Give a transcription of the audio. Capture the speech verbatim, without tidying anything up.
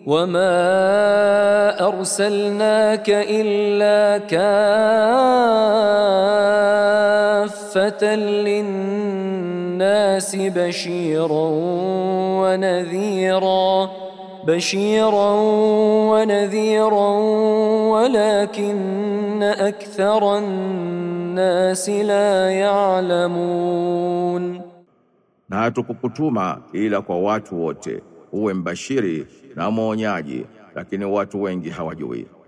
وما أرسلناك إلا كافة للناس بشيرا ونذيرا بشيرا ونذيرا ولكن أكثر الناس لا يعلمون. Na hatukukutuma ila kwa watu wote uwe mbashiri na mwonyaji, lakini watu wengi hawajui.